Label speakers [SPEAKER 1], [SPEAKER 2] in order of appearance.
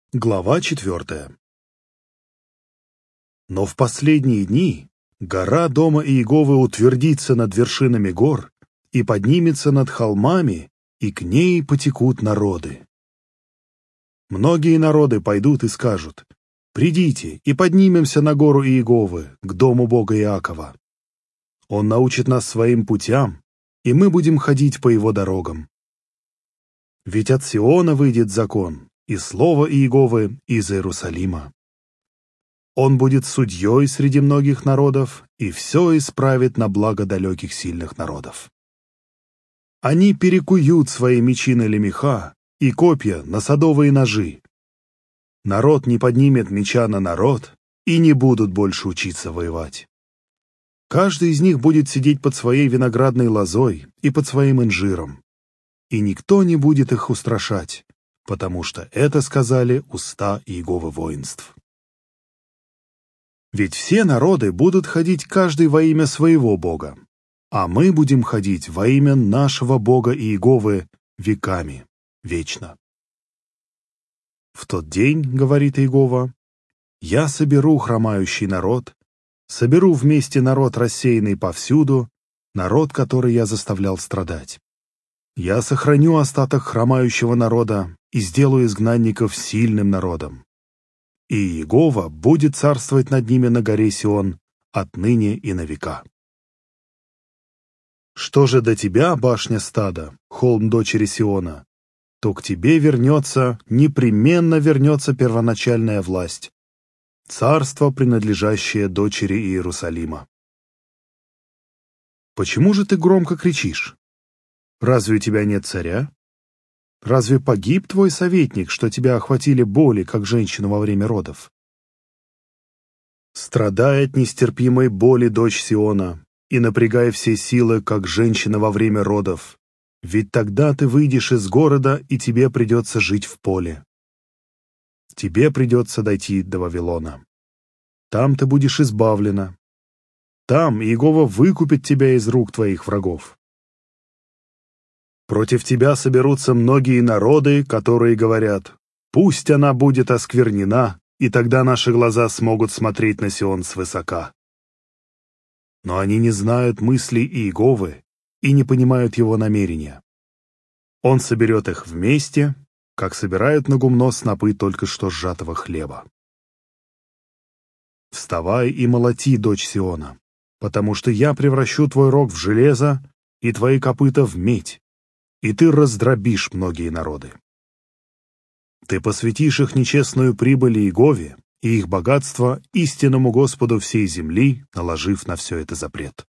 [SPEAKER 1] Глава 4. Но в последние дни гора дома Иеговы утвердится над вершинами гор и поднимется над холмами, и к ней потекут народы. Многие народы пойдут и скажут: «Придите и поднимемся на гору Иеговы, к дому Бога Иакова. Он научит нас своим путям, и мы будем ходить по его дорогам. Ведь от Сиона выйдет закон, и слово Иеговы из Иерусалима. Он будет судьей среди многих народов, и все исправит на благо далеких сильных народов. Они перекуют свои мечи на лемеха и копья на садовые ножи. Народ не поднимет меча на народ, и не будут больше учиться воевать. Каждый из них будет сидеть под своей виноградной лозой и под своим инжиром, и никто не будет их устрашать, потому что это сказали уста Иеговы воинств. Ведь все народы будут ходить каждый во имя своего Бога, а мы будем ходить во имя нашего Бога Иеговы веками, вечно. В тот день, говорит Иегова, я соберу хромающий народ, соберу вместе народ, рассеянный повсюду, народ, который я заставлял страдать. Я сохраню остаток хромающего народа и сделаю изгнанников сильным народом. И Иегова будет царствовать над ними на горе Сион отныне и на века. Что же до тебя, башня стада, холм дочери Сиона, то к тебе непременно вернется первоначальная власть, царство, принадлежащее дочери Иерусалима. Почему же ты громко кричишь? Разве у тебя нет царя? Разве погиб твой советник, что тебя охватили боли, как женщину во время родов? Страдай от нестерпимой боли, дочь Сиона, и напрягай все силы, как женщина во время родов, ведь тогда ты выйдешь из города, и тебе придется жить в поле. Тебе придется дойти до Вавилона. Там ты будешь избавлена. Там Иегова выкупит тебя из рук твоих врагов. Против тебя соберутся многие народы, которые говорят: «Пусть она будет осквернена, и тогда наши глаза смогут смотреть на Сион свысока». Но они не знают мыслей Иеговы и не понимают его намерения. Он соберет их вместе, как собирают на гумно снопы только что сжатого хлеба. Вставай и молоти, дочь Сиона, потому что я превращу твой рог в железо и твои копыта в медь, и ты раздробишь многие народы. Ты посвятишь их нечестную прибыль Иегове и их богатство истинному Господу всей земли, наложив на все это запрет.